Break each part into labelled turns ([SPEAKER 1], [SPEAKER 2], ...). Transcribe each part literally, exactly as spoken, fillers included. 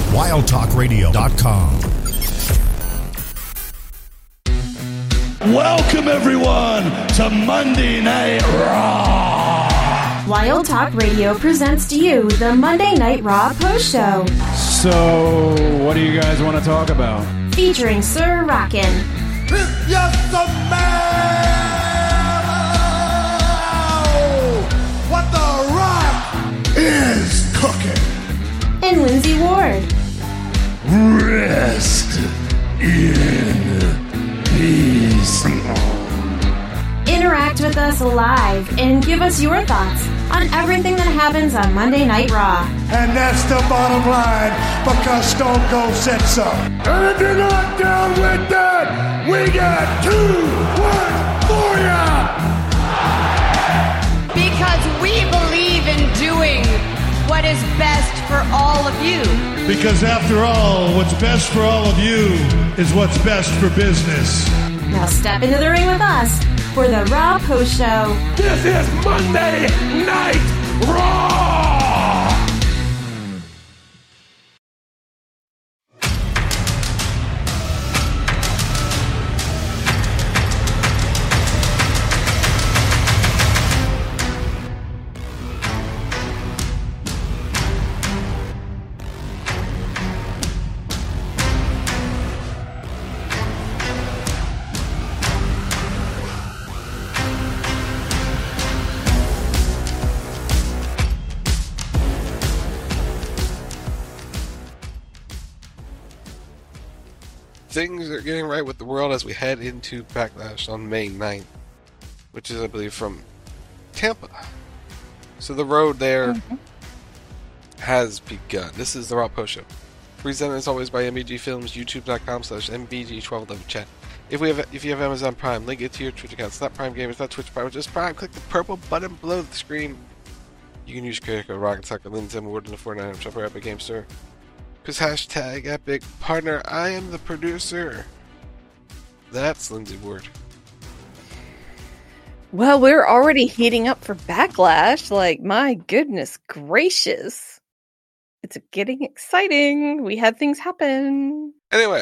[SPEAKER 1] wild talk radio dot com.
[SPEAKER 2] Welcome, everyone, to Monday Night Raw.
[SPEAKER 3] Wild Talk Radio presents to you the Monday Night Raw Post Show.
[SPEAKER 4] So, what do you guys want to talk about?
[SPEAKER 3] Featuring Sir Rockin'.
[SPEAKER 2] It's just a man. What the Rock is cooking.
[SPEAKER 3] And Lindsay Ward.
[SPEAKER 2] Rest in peace.
[SPEAKER 3] Interact with us live and give us your thoughts on everything that happens on Monday Night Raw.
[SPEAKER 2] And that's the bottom line, because Stone Cold said so. And if you're not down with that, we got two words for ya.
[SPEAKER 5] Because we believe in doing what is best for all of you.
[SPEAKER 2] Because after all, what's best for all of you is what's best for business.
[SPEAKER 3] Now step into the ring with us for the Raw Post Show.
[SPEAKER 2] This is Monday Night Raw!
[SPEAKER 6] Things are getting right with the world as we head into Backlash on May ninth, which is, I believe, from Tampa. So the road there mm-hmm. has begun. This is the Raw Post Show, presented as always by M B G Films, youtube dot com slash M B G twelve eleven chat. If we have, if you have Amazon Prime, link it to your Twitch account. It's not Prime Gamers, not Twitch Prime, it's just Prime. Click the purple button below the screen. You can use credit code Rock Talk and Lindsay Ward in the Fortnite shop or Epic Game Store. Because hashtag Epic Partner, I am the producer. That's Lindsay Ward.
[SPEAKER 7] Well, we're already heating up for Backlash. Like, my goodness gracious. It's getting exciting. We had things happen.
[SPEAKER 6] Anyway.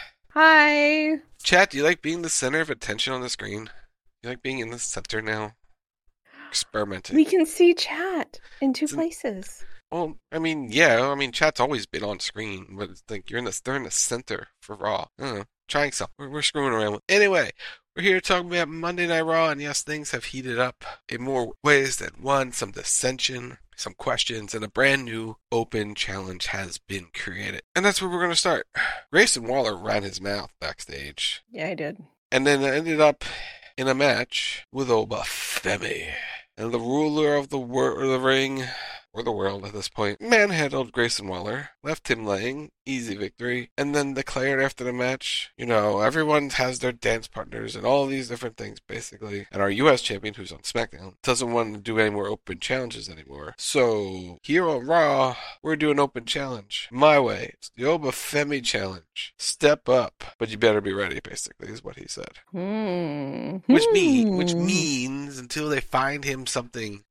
[SPEAKER 7] Hi.
[SPEAKER 6] Chat, do you like being the center of attention on the screen? You like being in the center now? Experimenting.
[SPEAKER 7] We can see chat in two
[SPEAKER 6] it's
[SPEAKER 7] places.
[SPEAKER 6] An- Well, I mean, yeah, I mean, chat's always been on screen, but it's like you're in the, they're in the center for Raw. I don't know, trying something. We're, we're screwing around with. Anyway, we're here talking about Monday Night Raw, and yes, things have heated up in more ways than one. Some dissension, some questions, and a brand new open challenge has been created. And that's where we're going to start. Grayson Waller ran his mouth backstage.
[SPEAKER 7] Yeah, I did.
[SPEAKER 6] And then it ended up in a match with Obafemi. And the ruler of the, wor- the ring... or the world at this point, manhandled Grayson Waller, left him laying, easy victory, and then declared after the match, you know, everyone has their dance partners and all these different things, basically. And our U S champion, who's on SmackDown, doesn't want to do any more open challenges anymore. So, here on Raw, we're doing open challenge. My way. It's the Obafemi challenge. Step up, but you better be ready, basically, is what he said.
[SPEAKER 7] Hmm.
[SPEAKER 6] Which, mean, which means, until they find him something,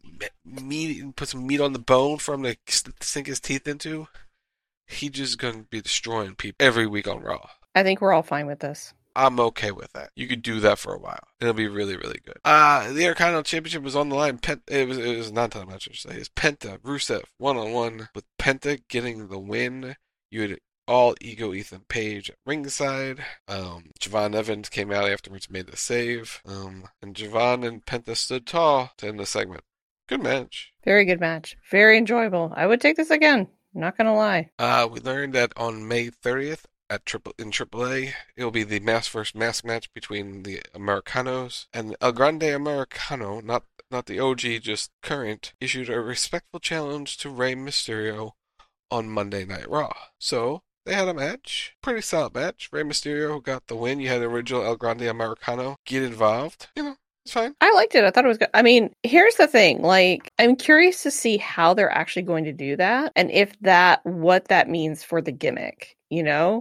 [SPEAKER 6] meat, put some meat on the bone for him to sink his teeth into, he's just going to be destroying people every week on Raw.
[SPEAKER 7] I think we're all fine with this.
[SPEAKER 6] I'm okay with that. You could do that for a while. It'll be really, really good. Uh, the Intercontinental Championship was on the line. Pent- it was it was a non-title match, I should say. It's Penta, Rusev, one-on-one, with Penta getting the win. You had all ego Ethan Page at ringside. Um, Javon Evans came out afterwards, made the save. Um, and Javon and Penta stood tall to end the segment. Good match.
[SPEAKER 7] Very good match. Very enjoyable. I would take this again. Not gonna lie.
[SPEAKER 6] Uh, we learned that on May thirtieth at triple in triple A, it will be the mask versus mask match between the Americanos and El Grande Americano, not not the O G, just current, issued a respectful challenge to Rey Mysterio on Monday Night Raw. So they had a match, pretty solid match. Rey Mysterio got the win. You had the original El Grande Americano get involved. You know. It's fine.
[SPEAKER 7] I liked it. I thought it was good. I mean, here's the thing. Like, I'm curious to see how they're actually going to do that and if that, what that means for the gimmick, you know?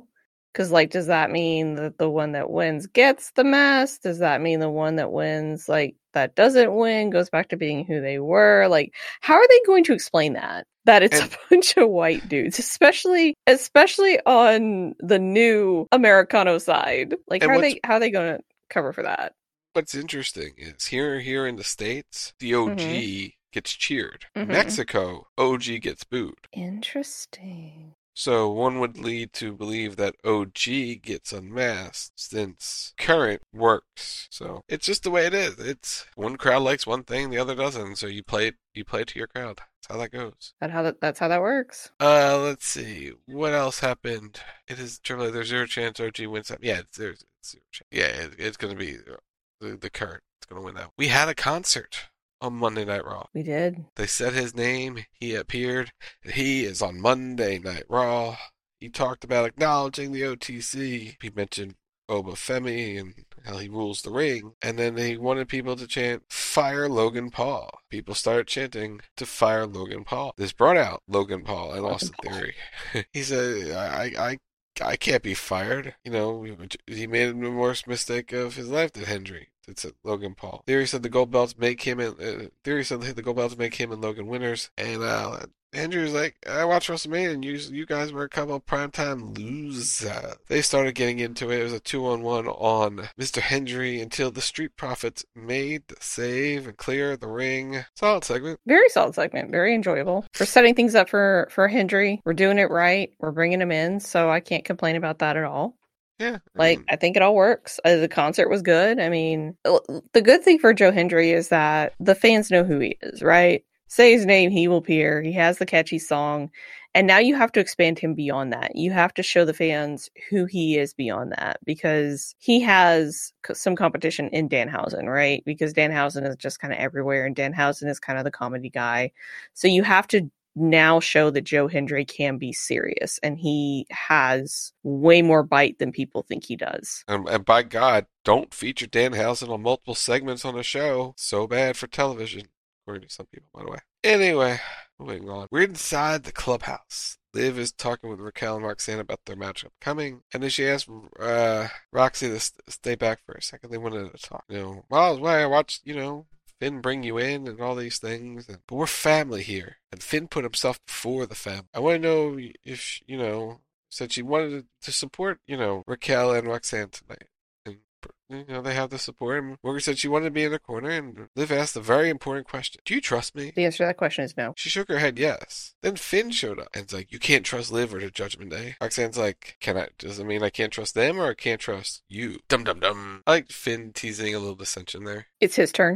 [SPEAKER 7] Because, like, does that mean that the one that wins gets the mask? Does that mean the one that wins, like, that doesn't win goes back to being who they were? Like, how are they going to explain that? That it's
[SPEAKER 6] And-
[SPEAKER 7] a bunch of white dudes, especially especially on the new Americano side. Like,
[SPEAKER 6] And
[SPEAKER 7] how are
[SPEAKER 6] what's-
[SPEAKER 7] they how are they going to cover for that?
[SPEAKER 6] What's interesting is here here in the States, the O G gets cheered.
[SPEAKER 7] Mhm.
[SPEAKER 6] Mexico, O G gets booed.
[SPEAKER 7] Interesting.
[SPEAKER 6] So one would lead to believe that O G gets unmasked since current works. So it's just the way it is. It's one crowd likes one thing, the other doesn't. So you play it, you play it to your crowd. That's how that goes.
[SPEAKER 7] That how that, that's how that works.
[SPEAKER 6] Uh, let's see. What else happened? It is Triple A. There's zero chance O G wins that. Yeah, it's, there's it's zero chance. Yeah, it, it's going to be the, the current. It's going to win that. We had a concert on Monday Night Raw.
[SPEAKER 7] We did.
[SPEAKER 6] They said his name, he appeared, and he is on Monday Night Raw. He talked about acknowledging the O T C. He mentioned Oba Femi and how he rules the ring. And then he wanted people to chant, "Fire Logan Paul." People started chanting to fire Logan Paul. This brought out Logan Paul and Austin Theory. He said, I, I, I can't be fired. You know, he made the worst mistake of his life, did Hendry. It's Logan Paul. Theory said the gold belts make him and uh, Theory said the gold belts make him and Logan winners. And uh, Andrew's like, I watched WrestleMania and you, you guys were a couple of primetime losers. They started getting into it. It was a two-on-one on Mister Hendry until the Street Profits made the save and clear the ring. Solid segment.
[SPEAKER 7] Very solid segment. Very enjoyable. We're setting things up for for Hendry. We're doing it right. We're bringing him in, so I can't complain about that at all.
[SPEAKER 6] Yeah.
[SPEAKER 7] Like,
[SPEAKER 6] um,
[SPEAKER 7] I think it all works. Uh, the concert was good. I mean, l- the good thing for Joe Hendry is that the fans know who he is, right? Say his name, he will appear. He has the catchy song. And now you have to expand him beyond that. You have to show the fans who he is beyond that, because he has c- some competition in Danhausen, right? Because Danhausen is just kind of everywhere, and Danhausen is kind of the comedy guy. So you have to now show that Joe Hendry can be serious, and he has way more bite than people think he does.
[SPEAKER 6] And, and by God, don't feature Danhausen on multiple segments on a show. So bad for television, according to some people, by the way. Anyway, moving on. We're inside the clubhouse. Liv is talking with Raquel and Roxanne about their matchup coming, and then she asks uh, Roxy to st- stay back for a second. They wanted to talk. You know, well, I was I watched, you know, Finn bring you in and all these things, and, but we're family here, and Finn put himself before the family. I want to know if, you know, said she wanted to support, you know, Raquel and Roxanne tonight. And, you know, they have the support. And Morgan said she wanted to be in the corner, and Liv asked a very important question. Do you trust me?
[SPEAKER 7] The answer to that question is no.
[SPEAKER 6] She shook her head yes. Then Finn showed up, and it's like, you can't trust Liv or the Judgment Day. Roxanne's like, can I, does it mean I can't trust them or I can't trust you? Dum dum dum. I like Finn teasing a little dissension there.
[SPEAKER 7] It's his turn.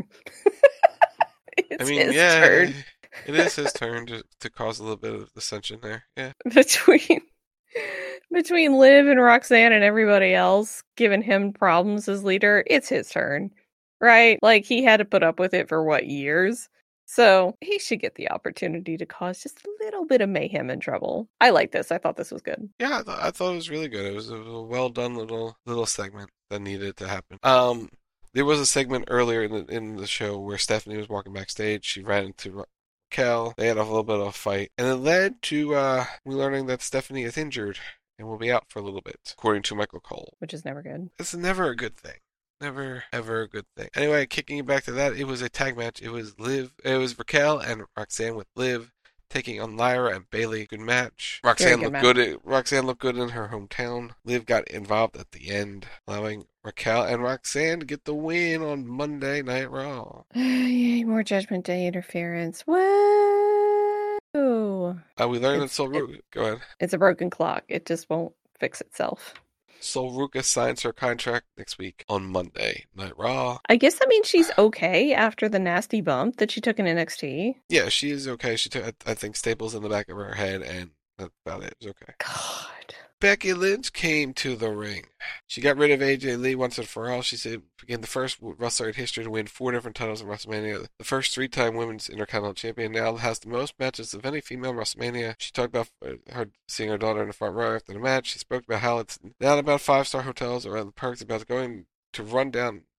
[SPEAKER 7] It's
[SPEAKER 6] I mean,
[SPEAKER 7] his
[SPEAKER 6] yeah,
[SPEAKER 7] turn.
[SPEAKER 6] it is his turn to, to cause a little bit of dissension there. Yeah.
[SPEAKER 7] Between between Liv and Roxanne and everybody else giving him problems as leader, it's his turn, right? Like, he had to put up with it for what, years? So he should get the opportunity to cause just a little bit of mayhem and trouble. I like this. I thought this was good.
[SPEAKER 6] Yeah, I, th- I thought it was really good. It was a, a well done little little segment that needed to happen. Um, there was a segment earlier in the in the show where Stephanie was walking backstage. She ran into Raquel. They had a little bit of a fight, and it led to uh, we learning that Stephanie is injured and will be out for a little bit, according to Michael Cole.
[SPEAKER 7] Which is never good.
[SPEAKER 6] It's never a good thing. Never, ever a good thing. Anyway, kicking it back to that, it was a tag match. It was Liv, it was Raquel and Roxanne with Liv taking on Lyra and Bayley. Good match. Roxanne
[SPEAKER 7] good
[SPEAKER 6] looked
[SPEAKER 7] match.
[SPEAKER 6] good. At, Roxanne looked good in her hometown. Liv got involved at the end, allowing Raquel and Roxanne to get the win on Monday Night Raw.
[SPEAKER 7] Yay, more Judgment Day interference. Whoa!
[SPEAKER 6] Uh, we learned that
[SPEAKER 7] It's-
[SPEAKER 6] Sol Ruka. Go ahead.
[SPEAKER 7] It's a broken clock. It just won't fix itself.
[SPEAKER 6] Sol Ruka signs her contract next week on Monday Night Raw.
[SPEAKER 7] I guess that means she's okay after the nasty bump that she took in N X T.
[SPEAKER 6] Yeah, she is okay. She took, I think, staples in the back of her head, and that's about it. It was okay.
[SPEAKER 7] God.
[SPEAKER 6] Becky Lynch came to the ring. She got rid of A J Lee once and for all. She said became the first wrestler in history to win four different titles in WrestleMania. The first three-time women's Intercontinental Champion. Now has the most matches of any female in WrestleMania. She talked about her seeing her daughter in the front row after the match. She spoke about how it's not about five-star hotels or other perks, about going to run down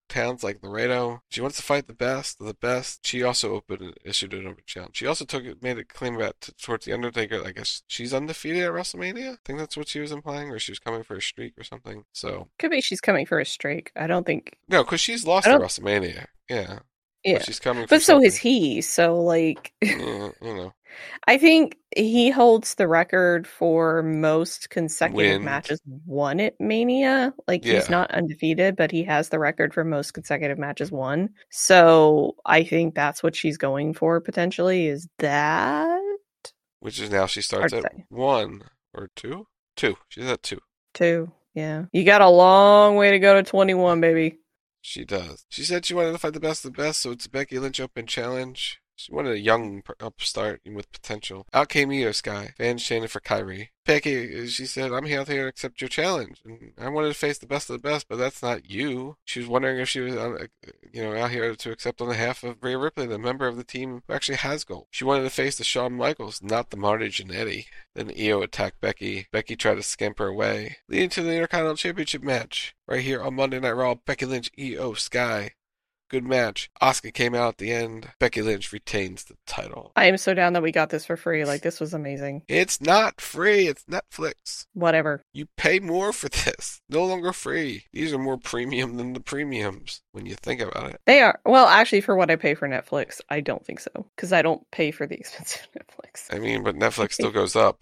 [SPEAKER 6] towns like Laredo. She wants to fight the best of the best. She also opened issued an open challenge. She also took it, made a claim about t- towards the Undertaker. I guess she's undefeated at WrestleMania. I think that's what she was implying, or she was coming for a streak or something. So
[SPEAKER 7] Could be she's coming for a streak. I don't think.
[SPEAKER 6] no, because she's lost
[SPEAKER 7] I
[SPEAKER 6] at
[SPEAKER 7] don't-
[SPEAKER 6] WrestleMania. Yeah,
[SPEAKER 7] Yeah.
[SPEAKER 6] but she's coming. For
[SPEAKER 7] But so
[SPEAKER 6] something.
[SPEAKER 7] is he. So, like,
[SPEAKER 6] Yeah, you know,
[SPEAKER 7] I think he holds the record for most consecutive
[SPEAKER 6] Wins.
[SPEAKER 7] matches won at Mania. Like,
[SPEAKER 6] Yeah.
[SPEAKER 7] he's not undefeated, but he has the record for most consecutive matches won. So I think that's what she's going for potentially, is that
[SPEAKER 6] which is now she starts
[SPEAKER 7] Hard
[SPEAKER 6] at
[SPEAKER 7] to say.
[SPEAKER 6] one or two. Two. She's at two.
[SPEAKER 7] too. Yeah. You got a long way to go to twenty-one, baby.
[SPEAKER 6] She does. She said she wanted to fight the best of the best, so it's a Becky Lynch Open Challenge. She wanted a young p- upstart with potential. Out came Io Sky. Fans chanted for Kyrie. Becky, she said, I'm here to accept your challenge. And I wanted to face the best of the best, but that's not you. She was wondering if she was, on, you know, out here to accept on behalf of Rhea Ripley, the member of the team who actually has gold. She wanted to face the Shawn Michaels, not the Marty Jannetty. Then Io attacked Becky. Becky tried to scamper away, leading to the Intercontinental Championship match. Right here on Monday Night Raw, Becky Lynch, Io Sky. Good match. Asuka came out at the end. Becky Lynch retains the title.
[SPEAKER 7] I am so down that we got this for free. Like, this was amazing.
[SPEAKER 6] It's not free. It's Netflix.
[SPEAKER 7] Whatever.
[SPEAKER 6] You pay more for this. No longer free. These are more premium than the premiums when you think about it.
[SPEAKER 7] They are. Well, actually, for what I pay for Netflix, I don't think so. Because I don't pay for the expensive Netflix.
[SPEAKER 6] I mean, but Netflix still goes up.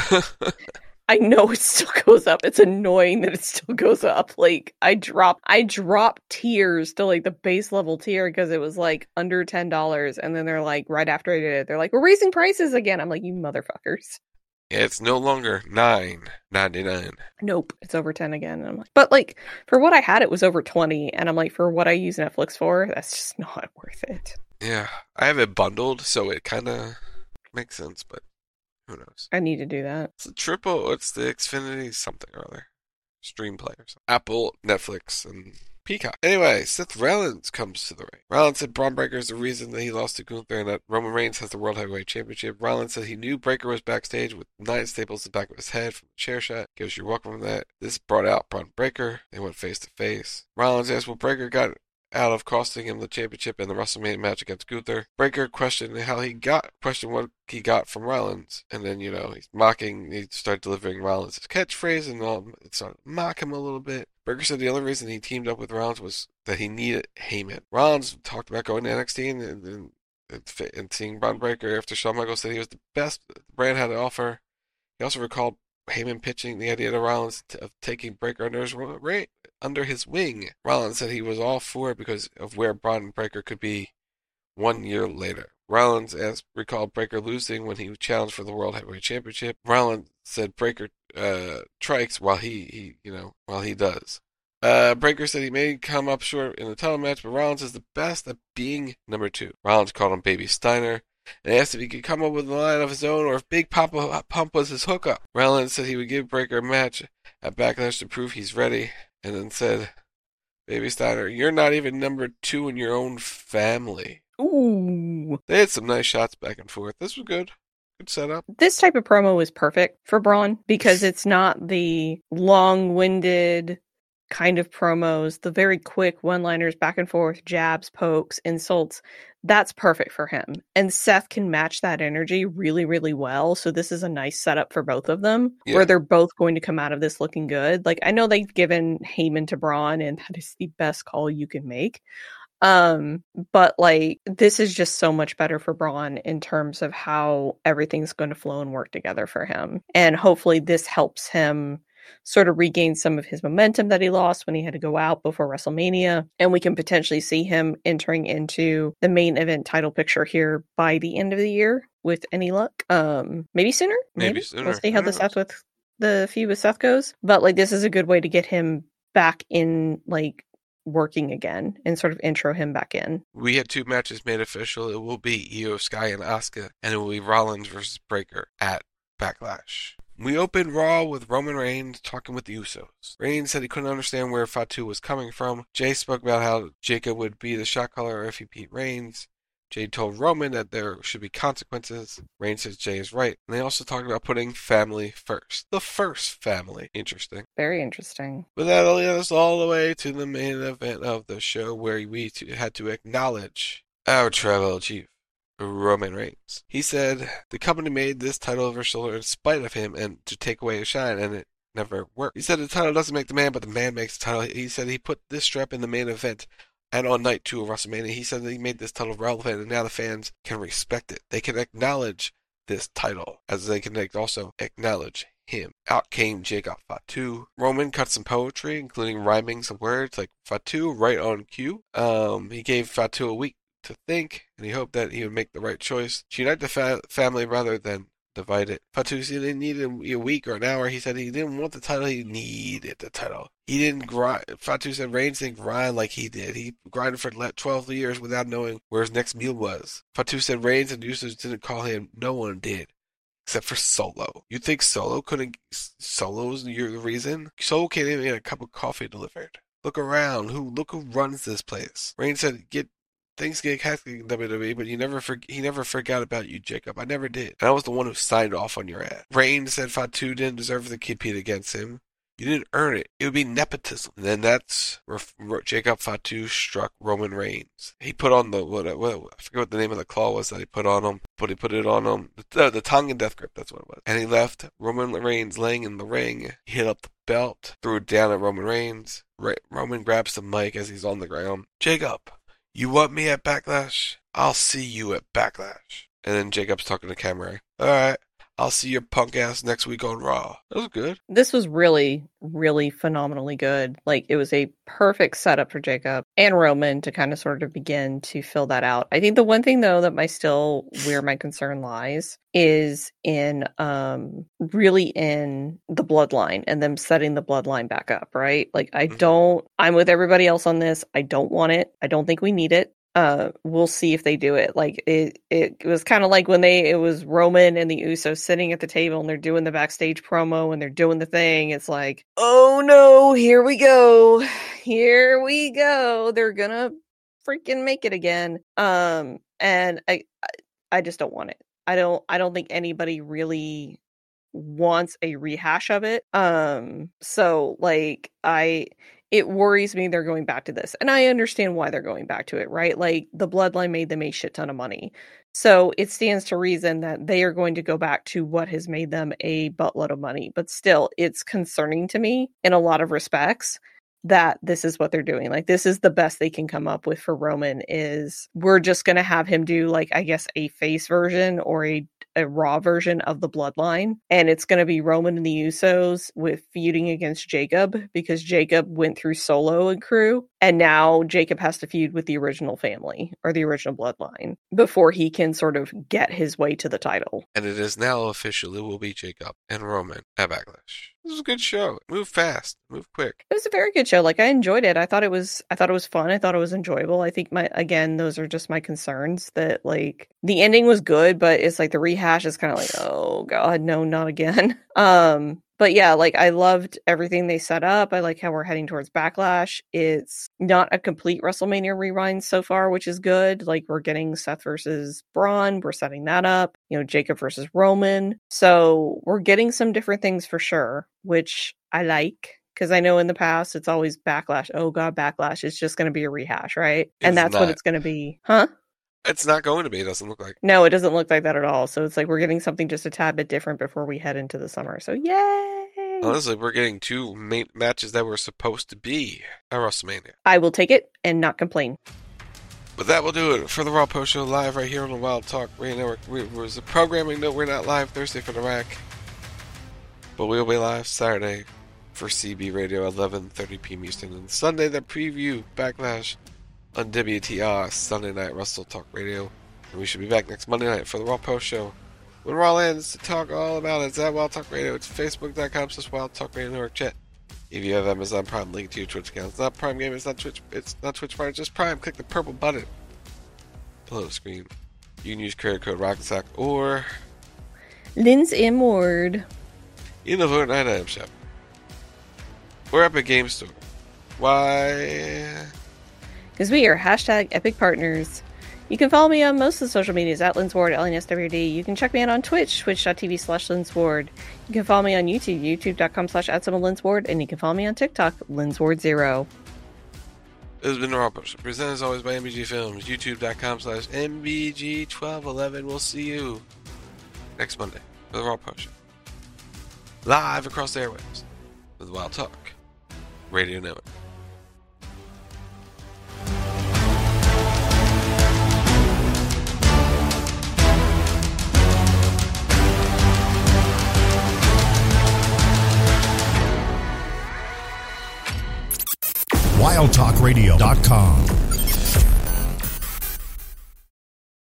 [SPEAKER 7] I know it still goes up. It's annoying that it still goes up. Like, I drop, I drop tiers to like the base level tier because it was like under ten dollars, and then they're like, right after I did it, they're like, we're raising prices again. I'm like, you motherfuckers.
[SPEAKER 6] It's no longer nine ninety-nine.
[SPEAKER 7] Nope, it's over ten again. And I'm like, but like for what I had, it was over twenty, and I'm like, for what I use Netflix for, that's just not worth it.
[SPEAKER 6] Yeah, I have it bundled, so it kind of makes sense, but who knows?
[SPEAKER 7] I need to do that.
[SPEAKER 6] It's the triple, it's the Xfinity something or other. Streamplay or something. Apple, Netflix, and Peacock. Anyway, Seth Rollins comes to the ring. Rollins said Braun Breaker is the reason that he lost to Gunther and that Roman Reigns has the World Heavyweight Championship. Rollins said he knew Breaker was backstage with nine staples to the back of his head from a chair shot. Gives you welcome from that. This brought out Braun Breaker. They went face to face. Rollins asked what Breaker got out of costing him the championship in the WrestleMania match against Gunther. Breaker questioned how he got, questioned what he got from Rollins. And then, you know, he's mocking, he started delivering Rollins' catchphrase and all, it started to mock him a little bit. Breaker said the only reason he teamed up with Rollins was that he needed Heyman. Rollins talked about going to N X T and, and, and, and seeing Braun Breaker after Shawn Michaels said he was the best the brand had to offer. He also recalled Heyman pitching the idea to Rollins to, of taking Breaker under his, under his wing. Rollins said he was all for it because of where Braun Breaker could be one year later. Rollins asked, recalled Breaker losing when he challenged for the World Heavyweight Championship. Rollins said Breaker uh, trikes while he, he, you know, while he does. Uh, Breaker said he may come up short in the title match, but Rollins is the best at being number two. Rollins called him Baby Steiner and asked if he could come up with a line of his own or if Big Papa Pump was his hookup. Rollins said he would give Breaker a match at Backlash to prove he's ready, and then said, Baby Steiner, you're not even number two in your own family.
[SPEAKER 7] Ooh.
[SPEAKER 6] They had some nice shots back and forth. This was good. Good setup.
[SPEAKER 7] This type of promo is perfect for Braun because it's not the long-winded kind of promos, the very quick one-liners, back and forth, jabs, pokes, insults. That's perfect for him. And Seth can match that energy really, really well. So this is a nice setup for both of them,
[SPEAKER 6] Yeah.
[SPEAKER 7] where they're both going to come out of this looking good. Like, I know they've given Heyman to Braun, and that is the best call you can make. Um, but like, this is just so much better for Braun in terms of how everything's going to flow and work together for him. And hopefully this helps him sort of regain some of his momentum that he lost when he had to go out before WrestleMania. And we can potentially see him entering into the main event title picture here by the end of the year with any luck. Um, maybe sooner.
[SPEAKER 6] Maybe sooner.
[SPEAKER 7] We'll see how
[SPEAKER 6] Who
[SPEAKER 7] the
[SPEAKER 6] knows?
[SPEAKER 7] Seth with the feud with Seth goes. But like, this is a good way to get him back in, like, working again and sort of intro him back in.
[SPEAKER 6] We had two matches made official. It will be Io Sky and Asuka, and it will be Rollins versus Breaker at Backlash. We opened Raw with Roman Reigns talking with the Usos. Reigns said he couldn't understand where Fatu was coming from. Jay spoke about how Jacob would be the shot caller if he beat Reigns. Jay told Roman that there should be consequences. Reigns says Jay is right. And they also talked about putting family first. The first family. Interesting.
[SPEAKER 7] Very interesting.
[SPEAKER 6] But that'll lead us all the way to the main event of the show, where we had to acknowledge our tribal chief, Roman Reigns. He said the company made this title over his shoulder in spite of him and to take away his shine, and it never worked. He said the title doesn't make the man, but the man makes the title. He said he put this strap in the main event and on night two of WrestleMania. He said that he made this title relevant, and now the fans can respect it. They can acknowledge this title, as they can also acknowledge him. Out came Jacob Fatu. Roman cut some poetry, including rhyming some words like Fatu right on cue. Um, he gave Fatu a week to think, and he hoped that he would make the right choice to unite the fa- family rather than divide it. Fatu said he needed a week or an hour. He said he didn't want the title, he needed the title. He didn't grind. Fatu said Reigns didn't grind like he did. He grinded for twelve years without knowing where his next meal was. Fatu said Reigns and Usos didn't call him. No one did. Except for Solo. You think Solo couldn't... Solo's the reason? Solo can't even get a cup of coffee delivered. Look around. Who? Look who runs this place. Reigns said, get... Things get hectic in W W E, but you never for, he never forgot about you, Jacob. I never did. And I was the one who signed off on your ad. Reigns said Fatu didn't deserve to compete against him. You didn't earn it. It would be nepotism. And then that's where Jacob Fatu struck Roman Reigns. He put on the, what, what, I forget what the name of the claw was that he put on him, but he put it on him. The, the tongue and death grip, that's what it was. And he left Roman Reigns laying in the ring. He hit up the belt, threw it down at Roman Reigns. Ra- Roman grabs the mic as he's on the ground. Jacob, you want me at Backlash? I'll see you at Backlash. And then Jacob's talking to camera. Alright, I'll see your punk ass next week on Raw. That was good.
[SPEAKER 7] This was really, really phenomenally good. Like, it was a perfect setup for Jacob and Roman to kind of sort of begin to fill that out. I think the one thing, though, that my still, where my concern lies is in, um, really in the bloodline and them setting the bloodline back up, right? Like, I mm-hmm. don't, I'm with everybody else on this. I don't want it. I don't think we need it. Uh, we'll see if they do it. Like, it, it was kind of like when they, it was Roman and the Usos sitting at the table and they're doing the backstage promo and they're doing the thing. It's like, oh no, here we go. Here we go. They're gonna freaking make it again. Um, and I, I just don't want it. I don't, I don't think anybody really wants a rehash of it. Um, so like, I, it worries me they're going back to this. And I understand why they're going back to it, right? Like, the bloodline made them a shit ton of money. So it stands to reason that they are going to go back to what has made them a buttload of money. But still, it's concerning to me in a lot of respects that this is what they're doing. Like, this is the best they can come up with for Roman, is we're just going to have him do, like, I guess, a face version or a a Raw version of the bloodline, and it's going to be Roman and the Usos with feuding against Jacob, because Jacob went through Solo and crew, and now Jacob has to feud with the original family or the original bloodline before he can sort of get his way to the title.
[SPEAKER 6] And it is now official. It will be Jacob and Roman at Backlash. This was a good show. Move fast, move quick.
[SPEAKER 7] It was a very good show. Like, I enjoyed it. I thought it was, I thought it was fun. I thought it was enjoyable. I think my, again, those are just my concerns, that like the ending was good, but it's like the rehash is kind of like, oh God, no, not again. Um, but yeah, like, I loved everything they set up. I like how we're heading towards Backlash. It's not a complete WrestleMania rewind so far, which is good. Like, we're getting Seth versus Braun. We're setting that up. You know, Jacob versus Roman. So we're getting some different things for sure, which I like. Because I know in the past, it's always Backlash. Oh God, Backlash. It's just going to be a rehash, right?
[SPEAKER 6] It's
[SPEAKER 7] and that's
[SPEAKER 6] not.
[SPEAKER 7] what it's going to be. Huh?
[SPEAKER 6] It's not going to be. It doesn't look like.
[SPEAKER 7] No, it doesn't look like that at all. So it's like we're getting something just a tad bit different before we head into the summer. So yay!
[SPEAKER 6] Honestly, we're getting two main matches that were supposed to be at WrestleMania.
[SPEAKER 7] I will take it and not complain.
[SPEAKER 6] But that will do it for the Raw Post Show live right here on the Wild Talk Radio Network. We, was a programming note. We're not live Thursday for the rack, but we'll be live Saturday for C B Radio, eleven thirty p.m. Eastern, and Sunday the preview Backlash on W T R Sunday Night Wrestle Talk Radio. And we should be back next Monday night for the Raw Post Show when Raw lands to talk all about it. It's at Wild Talk Radio. It's facebook.com slash Wild Talk Radio Network chat. If you have Amazon Prime, link to your Twitch account. It's not Prime Game, it's not Twitch, it's not Twitch Prime, it's just Prime. Click the purple button below the screen. You can use credit code RocketSock or
[SPEAKER 7] Linz M. Ward
[SPEAKER 6] in the Fortnite item shop. We're Epic Game Store. Why?
[SPEAKER 7] Because we are hashtag Epic Partners. You can follow me on most of the social medias at Linsward, L N S W D. You can check me out on Twitch, twitch.tv slash Linsward. You can follow me on YouTube, youtube.com slash at Linsward, and you can follow me on TikTok, Linsward0.
[SPEAKER 6] This has been the Raw Potion, presented as always by M B G Films, youtube.com slash MBG1211. We'll see you next Monday for the Raw Potion. Live across the airwaves with Wild Talk Radio Network.
[SPEAKER 1] wild talk radio dot com